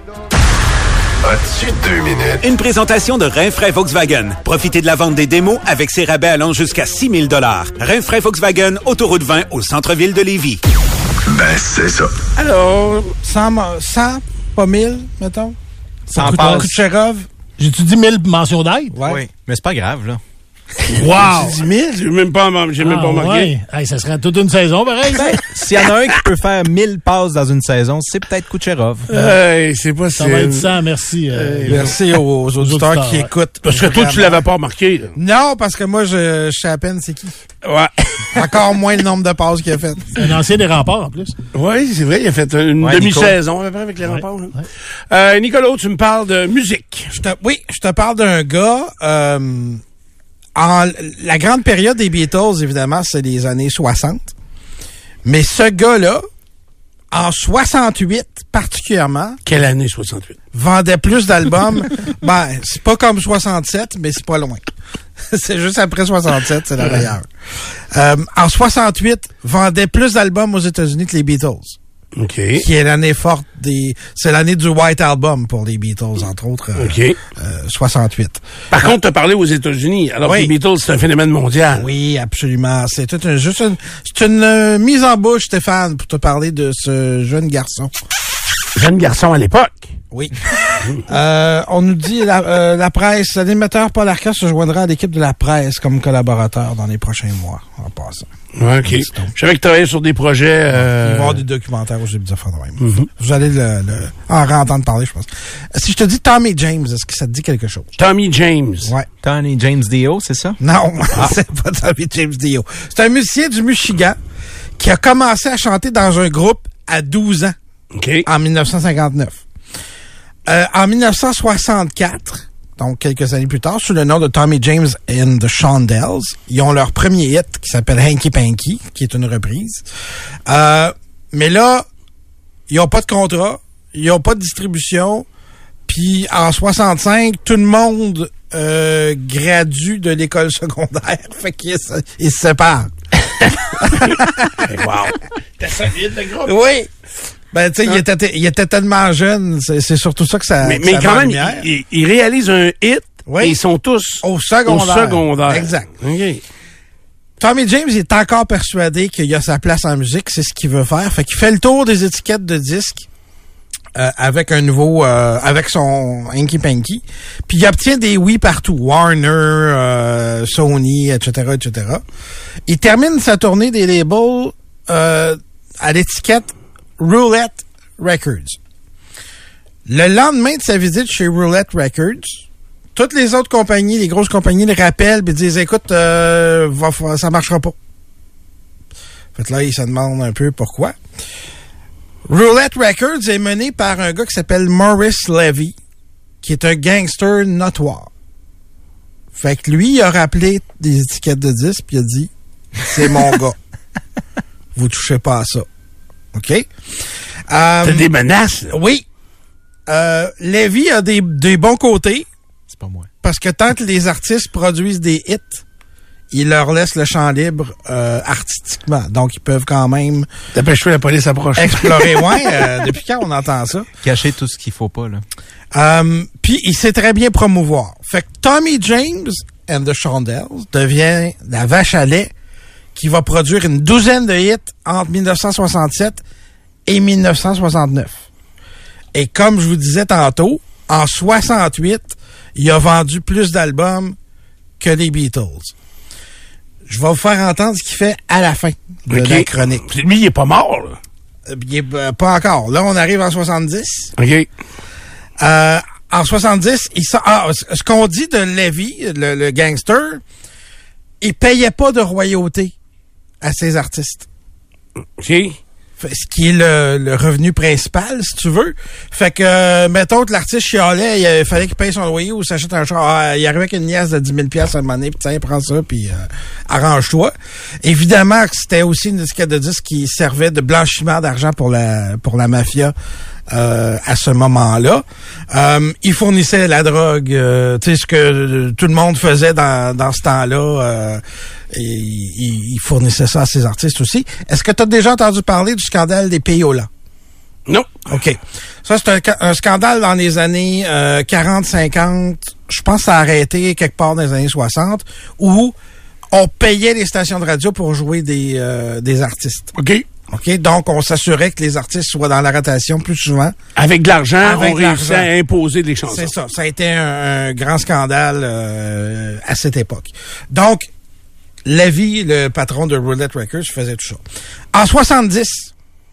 F: As-tu deux minutes?
G: Une présentation de Rinfraie Volkswagen. Profitez de la vente des démos avec ses rabais allant jusqu'à six mille dollars. Rinfraie Volkswagen, autoroute vingt au centre-ville de Lévis.
F: Ben, c'est ça.
A: Alors,
D: cent, cent, pas mille, mettons.
H: cent
D: passe. Kucherov.
I: J'ai-tu dit mille mentions d'aide?
H: Ouais. Oui. Mais c'est pas grave, là.
I: Wow!
A: dix mille? J'ai même pas, j'ai même
I: ah,
A: pas marqué.
I: Ouais. Hey, ça serait toute une saison, pareil.
H: Ben, s'il y en a un qui peut faire mille passes dans une saison, c'est peut-être Kucherov.
A: Hey, c'est pas
I: ça. Ça va être ça, merci. Euh,
D: hey, merci aux, aux auditeurs, auditeurs qui ouais. écoutent.
A: Parce que toi, tu l'avais pas remarqué. Là.
D: Non, parce que moi, je, je sais à peine c'est qui.
A: Ouais.
D: Encore moins le nombre de passes qu'il a fait.
I: C'est un ancien des Remparts, en plus.
A: Oui, c'est vrai, il a fait une ouais, demi-saison à peu près avec les ouais. Remparts. Ouais. Euh, Nicolas, tu me parles de musique.
D: Je te, oui, je te parle d'un gars... Euh, En, la grande période des Beatles, évidemment, c'est les années soixante. Mais ce gars-là, en soixante-huit particulièrement...
A: Quelle année soixante-huit?
D: Vendait plus d'albums. Ben, c'est pas comme soixante-sept, mais c'est pas loin. C'est juste après soixante-sept, c'est la meilleure. Euh, en soixante-huit, vendait plus d'albums aux États-Unis que les Beatles.
A: OK.
D: Qui est l'année forte des... C'est l'année du White Album pour les Beatles, entre autres. Euh,
A: OK.
D: Euh, soixante-huit.
A: Par euh, contre, tu as parlé aux États-Unis, alors oui. que les Beatles, c'est un phénomène mondial.
D: Oui, absolument. C'est tout un, juste une, c'est une euh, mise en bouche, Stéphane, pour te parler de ce jeune garçon.
A: Jeune garçon à l'époque?
D: Oui. euh, on nous dit, la, euh, la presse, l'animateur Paul Arcand se joindra à l'équipe de la presse comme collaborateur dans les prochains mois, en passant.
A: Ouais, OK. Je savais que tu travaillais sur des projets... Euh...
D: Il va y avoir des documentaires où j'ai des affaires de même. Mm-hmm. Vous allez le, le, en entendre parler, je pense. Si je te dis Tommy James, est-ce que ça te dit quelque chose?
A: Tommy James.
D: Ouais.
H: Tommy James Dio, c'est ça?
D: Non, ah. c'est pas Tommy James Dio. C'est un musicien du Michigan qui a commencé à chanter dans un groupe à douze ans.
A: OK.
D: En dix-neuf cent cinquante-neuf. Euh, en dix-neuf cent soixante-quatre, donc quelques années plus tard, sous le nom de Tommy James and the Shondells, ils ont leur premier hit qui s'appelle Hanky Panky, qui est une reprise. Euh, mais là, ils n'ont pas de contrat, ils n'ont pas de distribution, puis en soixante-cinq, tout le monde euh, gradue de l'école secondaire, fait qu'ils se, ils se séparent.
A: Wow! T'as solide, le groupe?
D: Oui! Ben, tu sais, il était, il était tellement jeune, c'est, c'est surtout ça que ça.
A: Mais,
D: que
A: mais
D: ça
A: quand même, ils il, il réalisent un hit, oui. Et ils sont tous
D: au secondaire.
A: Au secondaire.
D: Exact.
A: Okay.
D: Tommy James il est encore persuadé qu'il a sa place en musique, c'est ce qu'il veut faire. Fait qu'il fait le tour des étiquettes de disques euh, avec un nouveau, euh, avec son Hanky Panky. Puis il obtient des oui partout, Warner, euh, Sony, et cetera, et cetera. Il termine sa tournée des labels euh, à l'étiquette Roulette Records. Le lendemain de sa visite chez Roulette Records, toutes les autres compagnies, les grosses compagnies, le rappellent et disent, écoute, euh, va, ça marchera pas. Fait là, il se demande un peu pourquoi. Roulette Records est mené par un gars qui s'appelle Maurice Levy, qui est un gangster notoire. Fait que lui, il a rappelé des étiquettes de disques puis il a dit, c'est mon gars. Vous touchez pas à ça. OK? Euh,
A: T'as des menaces? Là.
D: Oui. Euh, Levy a des, des bons côtés.
H: C'est pas moi.
D: Parce que tant que les artistes produisent des hits, ils leur laissent le champ libre euh, artistiquement. Donc, ils peuvent quand même...
A: Dépêche-toi, la police approche.
D: Explorer, ouais. Euh, depuis quand on entend ça?
H: Cacher tout ce qu'il faut pas, là.
D: Euh, Puis, il sait très bien promouvoir. Fait que Tommy James and the Shondells devient la vache à lait qui va produire une douzaine de hits entre dix-neuf cent soixante-sept et dix-neuf cent soixante-neuf. Et comme je vous disais tantôt, en soixante-huit, il a vendu plus d'albums que les Beatles. Je vais vous faire entendre ce qu'il fait à la fin de okay. la chronique.
A: Lui, il est pas mort, là.
D: Il est euh, pas encore. Là, on arrive en soixante-dix.
A: OK.
D: Euh, en soixante-dix, il sort, ah, ce qu'on dit de Levy, le, le gangster, il payait pas de royauté à ses artistes.
A: OK.
D: Ce qui est le, le revenu principal, si tu veux. Fait que, euh, mettons que l'artiste chialait, il, il fallait qu'il paye son loyer ou s'achète un char. Ah, il arrivait avec une nièce de dix mille dollars à un moment donné, puis tiens, prends ça, puis euh, arrange-toi. Évidemment que c'était aussi une étiquette de disque qui servait de blanchiment d'argent pour la pour la mafia euh, à ce moment-là. Euh, il fournissait la drogue, euh, tu sais, ce que tout le monde faisait dans, dans ce temps-là. Euh, et il, il fournissait ça à ses artistes aussi. Est-ce que tu as déjà entendu parler du scandale des payolas?
A: Non.
D: OK. Ça, c'est un, un scandale dans les années euh, quarante cinquante. Je pense que ça a arrêté quelque part dans les années soixante, où on payait les stations de radio pour jouer des, euh, des artistes.
A: OK.
D: OK. Donc, on s'assurait que les artistes soient dans la rotation plus souvent.
A: Avec de l'argent, Avec on réussissait à imposer des chansons.
D: C'est ça. Ça a été un, un grand scandale euh, à cette époque. Donc, Levy, le patron de Roulette Records, faisait tout ça. En soixante-dix,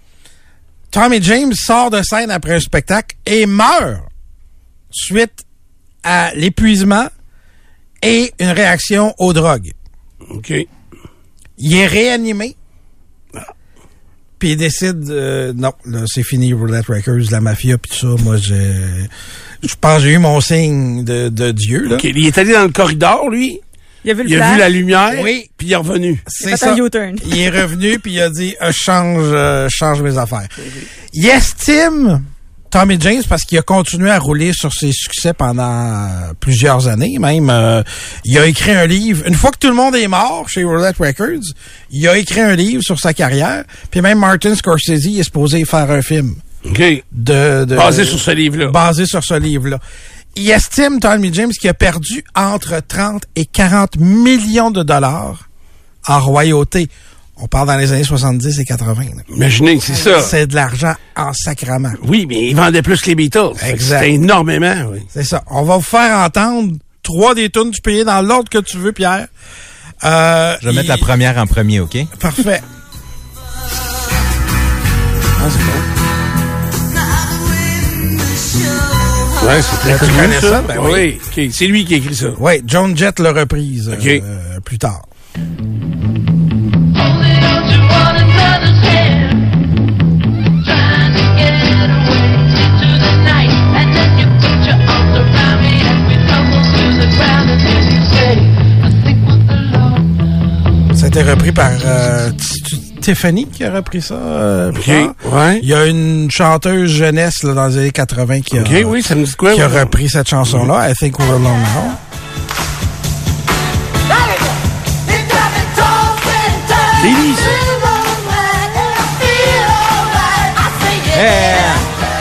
D: Tommy James sort de scène après un spectacle et meurt suite à l'épuisement et une réaction aux drogues.
A: OK.
D: Il est réanimé. Puis il décide, euh, non, là, c'est fini, Roulette Records, la mafia, puis tout ça. Moi, j'ai, je pense que j'ai eu mon signe de, de Dieu, là.
A: OK. Il est allé dans le corridor, lui.
C: Il a vu le
A: Il a vu la lumière, oui. Puis il est revenu.
D: C'est ça. Il est revenu, puis il a dit, euh, change, euh, change mes affaires. Il estime Tommy James parce qu'il a continué à rouler sur ses succès pendant plusieurs années. Même, euh, il a écrit un livre. Une fois que tout le monde est mort chez Roulette Records, il a écrit un livre sur sa carrière. Puis même Martin Scorsese est supposé faire un film.
A: OK.
D: De, de,
A: basé sur ce livre-là.
D: Basé sur ce livre-là. Il estime, Tommy James, qu'il a perdu entre trente et quarante millions de dollars en royauté. On parle dans les années soixante-dix et quatre-vingts. Là.
A: Imaginez, c'est ça.
D: C'est de l'argent en sacrament.
A: Oui, mais ils vendaient plus que les Beatles.
D: Exact.
A: C'était énormément, oui.
D: C'est ça. On va vous faire entendre trois des tunes du pays dans l'ordre que tu veux, Pierre. Euh,
H: Je vais mettre
D: il...
H: la première en premier, OK?
D: Parfait.
A: Ah, c'est bon. Ouais, c'est très
D: Tu
A: connu,
D: connais
A: ça.
D: ça? Ben oui.
A: oui. Okay. C'est lui qui a écrit ça.
D: Oui, Joan Jett l'a reprise
A: Okay.
D: euh, plus tard. C'était repris par euh, Tiffany qui a repris ça. Euh, plus
A: OK,
D: tard.
A: ouais.
D: Il y a une chanteuse jeunesse là, dans les années quatre-vingts qui a,
A: OK, oui, ça me dit quoi?
D: qui a
A: ouais.
D: repris cette chanson-là. I Think We're Alone Now.
A: C'est lui, ça.
H: Yeah.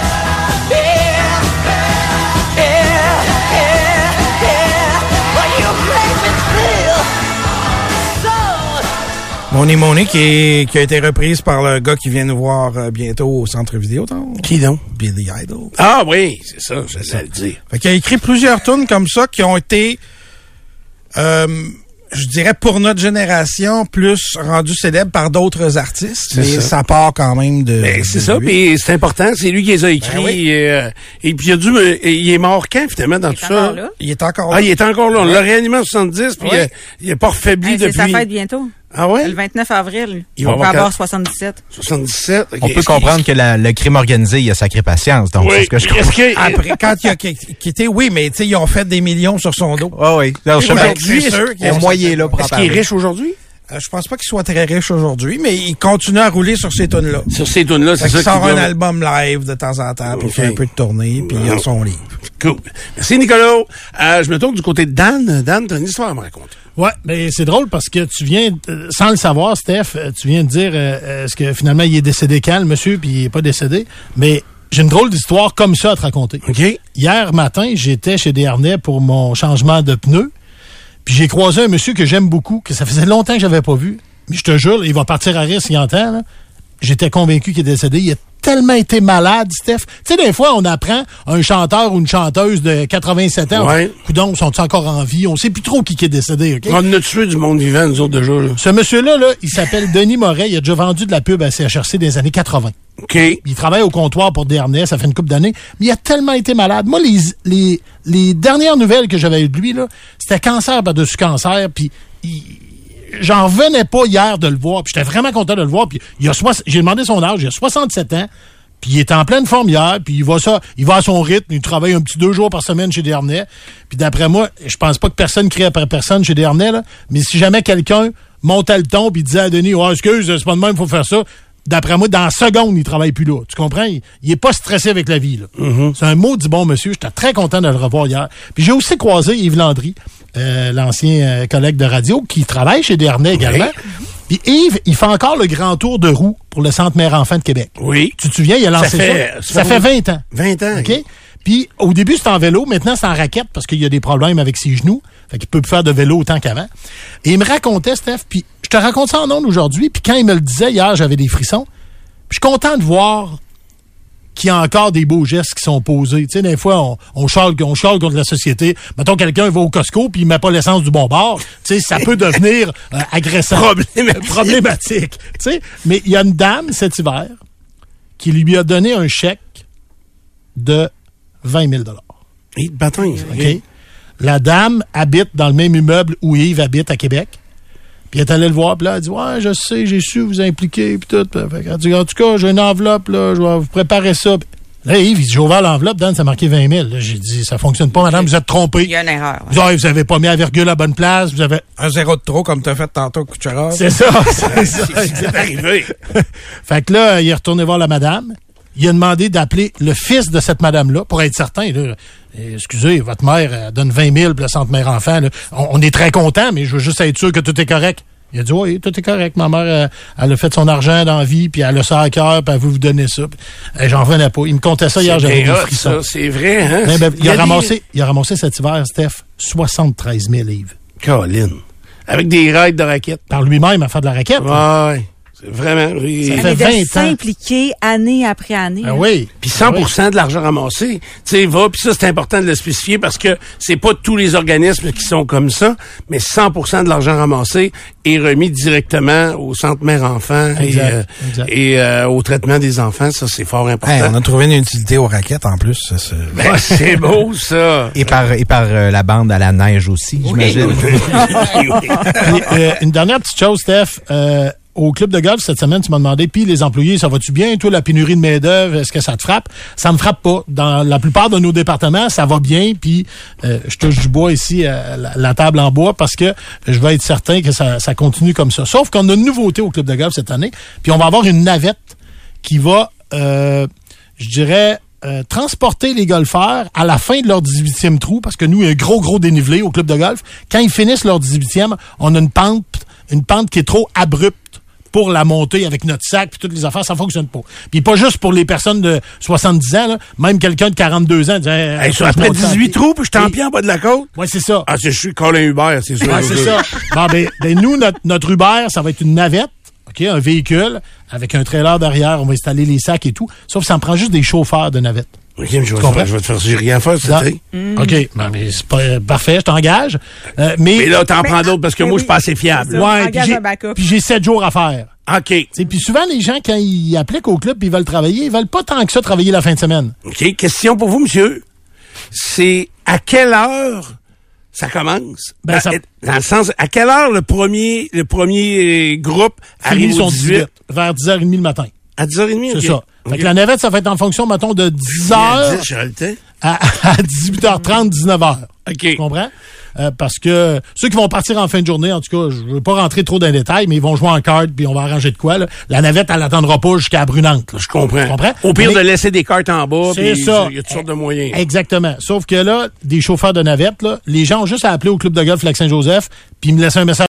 D: Money Money qui, est, qui a été reprise par le gars qui vient nous voir euh, bientôt au Centre Vidéotron.
A: Qui donc?
D: Billy Idol.
A: Ah oui, c'est ça, j'allais le dire.
D: Fait qu'il a écrit plusieurs tunes comme ça qui ont été, euh, je dirais pour notre génération, plus rendus célèbres par d'autres artistes.
A: C'est
D: Mais
A: ça.
D: ça part quand même de...
A: Ben, c'est
D: de
A: ça,
D: lui.
A: puis c'est important, c'est lui qui les a écrits.
D: Ben oui.
A: euh, et puis il a dû me- il est mort quand, finalement, dans
C: Il
A: tout
C: est
A: ça?
C: encore là.
D: Il est encore là.
A: Ah, il est encore là. On l'a réanimé en soixante-dix, puis
D: Oui.
A: euh, il n'est pas refaibli
C: Hey, c'est
A: depuis.
C: sa fête bientôt.
A: Ah ouais?
C: Le vingt-neuf avril.
A: Il va
C: On va
A: avoir
C: avoir
A: quatre-
C: soixante-dix-sept.
A: soixante-dix-sept. ok.
H: On peut
A: Est-ce
H: comprendre que la- le crime organisé, il a sacré patience. Donc,
A: qu'il-
H: c'est
A: Oui,
H: ce que je
A: est-ce
H: comprends.
A: que...
D: Après, quand il a qui- quitté, oui, mais tu sais, ils ont fait des millions sur son dos.
H: Ah oui. Non, je sais pas.
A: Aujourd'hui,
D: c'est sûr qu'ils
H: Au
D: ont-
H: moyen, là, pour en
A: Est-ce qu'il est
H: parler.
A: riche aujourd'hui?
D: Euh, je pense pas qu'il soit très riche aujourd'hui, mais il continue à rouler sur ces tunes-là.
A: Sur ces tunes-là,
D: Fait
A: c'est
D: qu'il
A: ça
D: sort
A: qu'il
D: un
A: doit-
D: album live de temps en temps, puis il fait un peu de tournée, puis il a son livre.
A: Cool. Merci, Nicolas. Euh, je me tourne du côté de Dan. Dan, t'as une histoire à me raconter.
I: Ouais, mais c'est drôle parce que tu viens, euh, sans le savoir, Steph, euh, tu viens de dire euh, est-ce que finalement il est décédé quand, le monsieur, puis il est pas décédé. Mais j'ai une drôle d'histoire comme ça à te raconter.
A: OK?
I: Hier matin, j'étais chez Desharnais pour mon changement de pneus. Puis j'ai croisé un monsieur que j'aime beaucoup, que ça faisait longtemps que j'avais pas vu. Mais je te jure, il va partir à rire s'il entend. Là. J'étais convaincu qu'il est décédé. Il a tellement été malade, Steph. Tu sais, des fois, on apprend un chanteur ou une chanteuse de quatre-vingt-sept ans.
A: Ouais.
I: Coudon, sont-ils encore en vie? On sait plus trop qui qui est décédé, OK?
A: On en a tué du monde vivant, nous autres, déjà. Là.
I: Ce monsieur-là, là, il s'appelle Denis Moret. Il a déjà vendu de la pub à C H R C des années quatre-vingts.
A: OK.
I: Il travaille au comptoir pour Desharnais, ça fait une couple d'années. Mais il a tellement été malade. Moi, les, les, les dernières nouvelles que j'avais eues de lui, là, c'était cancer par-dessus cancer. Puis, il- j'en revenais pas hier de le voir. Puis, j'étais vraiment content de le voir. Puis, il a soix- j'ai demandé son âge, il a soixante-sept ans. Puis, il est en pleine forme hier. Puis, il va ça, il va à son rythme. Il travaille un petit deux jours par semaine chez Desharnais. Puis, d'après moi, je pense pas que personne crie après personne chez Desharnais, là. Mais si jamais quelqu'un montait le ton puis disait à Denis, oh, excuse, c'est pas de même, faut faire ça. D'après moi, dans la seconde, il travaille plus là. Tu comprends? Il, il est pas stressé avec la vie, là. C'est un maudit bon monsieur. J'étais très content de le revoir hier. Puis j'ai aussi croisé Yves Landry, euh, l'ancien euh, collègue de radio, qui travaille chez Desharnais également. Puis Yves, il fait encore le grand tour de roue pour le Centre Mère-Enfant de Québec.
A: Oui.
I: Tu te souviens, il a lancé ça.
A: fait-
I: Ça,
A: ça
I: fait
A: fait
I: vingt ans.
A: vingt ans.
I: OK? Puis au début, c'était en vélo. Maintenant, c'est en raquette parce qu'il y a des problèmes avec ses genoux. Fait qu'il peut plus faire de vélo autant qu'avant. Et il me racontait, Steph, puis je te raconte ça en ondes aujourd'hui. Puis quand il me le disait hier, j'avais des frissons. Je suis content de voir qu'il y a encore des beaux gestes qui sont posés. Tu sais, des fois, on, on chiale, on chiale contre la société. Mettons, quelqu'un va au Costco puis il met pas l'essence du bon bord. Tu sais, ça peut devenir euh, agressant.
A: Problématique.
I: Problématique. Tu sais, mais il y a une dame cet hiver qui lui a donné un chèque de vingt mille dollars.
A: Et de bâton.
I: OK? La dame habite dans le même immeuble où Yves habite à Québec. Puis elle est allée le voir, puis là, elle dit « Ouais, je sais, j'ai su vous impliquer, puis tout. » Fait qu'elle dit « En tout cas, j'ai une enveloppe, là, je vais vous préparer ça. » Là, Yves, il dit « J'ai ouvert l'enveloppe, Dan, ça a marqué vingt mille. » Là, j'ai dit « Ça fonctionne pas, madame, vous êtes trompée. »
C: Il y a une erreur.
I: Vous avez, vous avez pas mis la virgule à la bonne place, vous avez...
D: Un zéro de trop, comme tu as fait tantôt, Kucherov.
I: C'est ça, c'est ça.
A: C'est arrivé.
I: Fait que là, il est retourné voir la madame. Il a demandé d'appeler le fils de cette madame-là pour être certain. Là, Eh, excusez, votre mère elle donne vingt mille pour le centre mère-enfant. Là. On, on est très content, mais je veux juste être sûr que tout est correct. Il a dit, oui, tout est correct. Ma mère, elle, elle a fait son argent dans la vie, puis elle a ça à cœur, puis elle veut vous donner ça. Eh, j'en revenais pas. Il me contait ça hier, j'avais des
A: hot,
I: frissons.
A: ça, c'est vrai, hein?
I: Eh ben, il, a
A: des-
I: ramassé, il a ramassé cet hiver, Steph, soixante-treize mille livres.
A: Colin. Avec des raids de raquettes.
I: Par lui-même à faire de la raquette.
A: Ouais. Vraiment.
I: Ça
C: Mais
I: fait
C: de
I: vingt ans.
C: s'impliquer année après année.
I: Ah
C: là.
I: oui.
A: Puis cent pour cent de l'argent ramassé, tu sais, va, puis ça, c'est important de le spécifier parce que c'est pas tous les organismes qui sont comme ça, mais cent pour cent de l'argent ramassé est remis directement au Centre Mère-Enfant et,
I: Exact,
A: euh,
I: exact.
A: et euh, au traitement des enfants. Ça, c'est fort important.
D: Hey, on a trouvé une utilité aux raquettes en plus. Ça, c'est...
A: Ben, c'est beau, ça.
H: Et par, et par euh, la bande à la neige aussi, j'imagine.
A: Oui, oui.
I: Puis, euh, une dernière petite chose, Steph. Euh, au club de golf, cette semaine, tu m'as demandé, puis les employés, ça va-tu bien? Toi, la pénurie de main-d'œuvre, est-ce que ça te frappe? Ça me frappe pas. Dans la plupart de nos départements, ça va bien, puis euh, je touche du bois ici, à la, la table en bois, parce que je veux être certain que ça, ça continue comme ça. Sauf qu'on a une nouveauté au club de golf cette année, puis on va avoir une navette qui va, euh, je dirais... Euh, transporter les golfeurs à la fin de leur dix-huitième trou, parce que nous, il y a un gros, gros dénivelé au club de golf. Quand ils finissent leur dix-huitième, on a une pente, une pente qui est trop abrupte pour la montée avec notre sac puis toutes les affaires, ça fonctionne pas. Puis pas juste pour les personnes de soixante-dix ans, là, même quelqu'un de quarante-deux ans dit hey,
A: Hey,
I: faut que je
A: après
I: monte ça.
A: dix-huit trous, puis je t'en pied en bas de la côte.
I: Ouais, c'est ça.
A: Ah, c'est, je suis Colin Hubert, c'est sûr.
I: Ouais, c'est ça. Bon, ben, ben, nous, notre, notre Uber, ça va être une navette. OK, un véhicule avec un trailer derrière, on va installer les sacs et tout. Sauf que ça me prend juste des chauffeurs de navette.
A: OK, mais je vais,
I: comprends?
A: te, je vais te faire, j'ai rien à faire, c'est
I: Ça-
A: ça.
I: OK, ben, mais c'est pas euh, parfait, je t'engage. Euh, mais,
A: Mais là, t'en
C: Mais-
A: prends d'autres parce que
C: mais
A: moi,
C: oui.
A: je suis pas assez fiable.
C: C'est ça.
I: ouais,
C: engage
I: puis j'ai,
C: un backup.
I: puis j'ai sept jours à faire.
A: OK.
I: T'sais, puis souvent, les gens, quand ils appliquent au club et ils veulent travailler, ils veulent pas tant que ça travailler la fin de semaine.
A: OK. Question pour vous, monsieur. C'est à quelle heure ça commence?
I: Ben,
A: dans,
I: ça-
A: dans le sens, à quelle heure le premier, le premier euh, groupe
I: Fini
A: arrive
I: son
A: au
I: dix-huit, vers dix heures trente le matin.
A: À dix heures trente?
I: C'est
A: OK.
I: ça.
A: OK.
I: Fait que la navette, ça va être en fonction, mettons, de dix
A: À
I: heures
A: dix, j'aurai le temps.
I: à, à dix-huit heures trente, dix-neuf heures.
A: OK.
I: Tu comprends? Euh, parce que ceux qui vont partir en fin de journée, en tout cas, je veux pas rentrer trop dans les détails, mais ils vont jouer en carte puis on va arranger de quoi. Là. La navette, elle attendra pas jusqu'à Brunante. là.
A: Je comprends.
I: Tu comprends?
A: Au pire,
I: Mais-
A: de laisser des cartes en bas.
I: C'est
A: puis
I: ça.
A: Il y a toutes sortes de moyens.
I: Exactement. Sauf que là, des chauffeurs de navette, là, les gens ont juste à appeler au club de golf Lac-Saint-Joseph puis me laisser un message